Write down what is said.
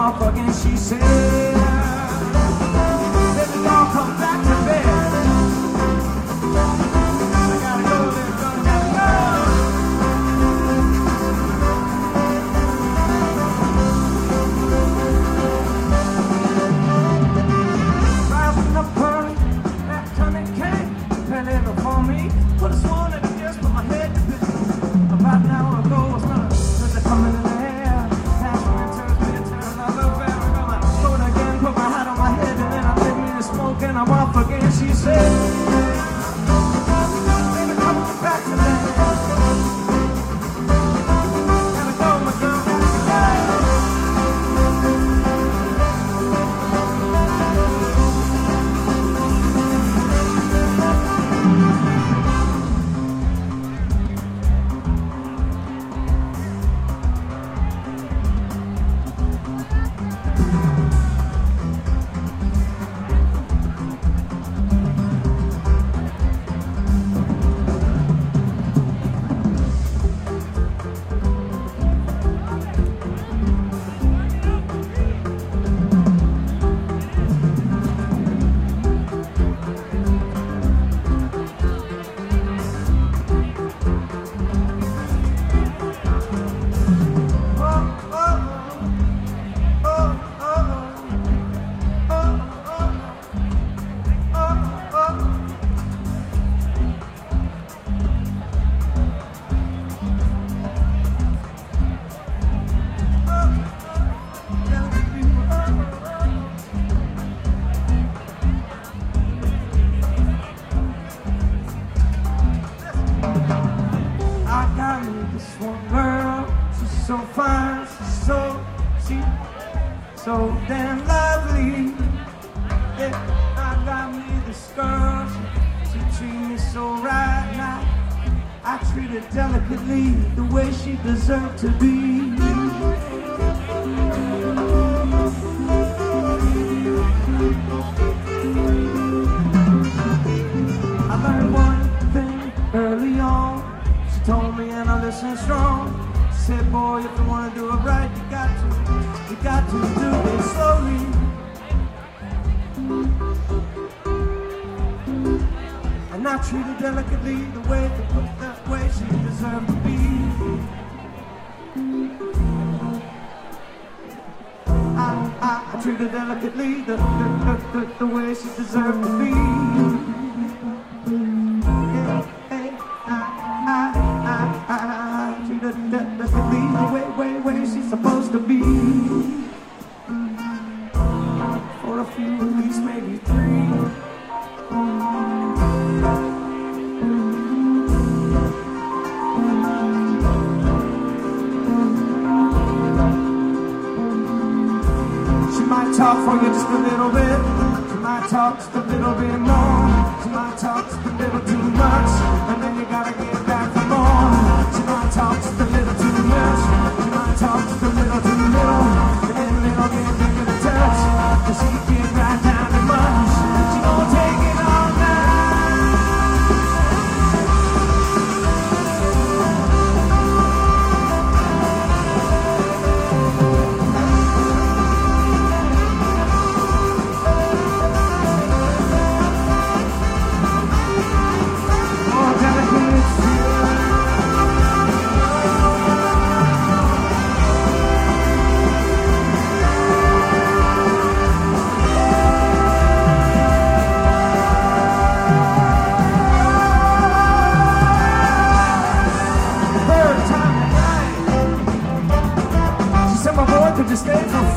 off again. She said, baby, don't come back to bed. I gotta go, baby, gotta go. Rising up early, that Tony came, penning upon me. Put a swan at the desk, put my head to bed. About an hour ago, it's not a coming in the air. Passion and turns me into another bear. I got my coat again, put my hat on my head, and then I lit me to smoke, and I'm off again. She said, baby, come on back to bed. Gotta go, my girl, gotta go. So fine, so damn lovely. Yeah, I got me this girl, she treat me so right now. I treat her delicately, the way she deserved to be. I learned one thing early on. She told me, and I listened strong. Said, boy, if you want to do it right, you got to do it slowly. And I treat her delicately, the way she deserved to be. I treat her delicately, the way she deserved to be. The way she's supposed to be. For a few, at least maybe 3. She might talk for you just a little bit. She might talk just a little bit more. She might talk just a little too much, and then you gotta get back for more. She might talk just a little too much. Talk just a little too little, and then a little bit bigger to touch. Cause she get right down to much. She gon' take it all more delicate. Just stay for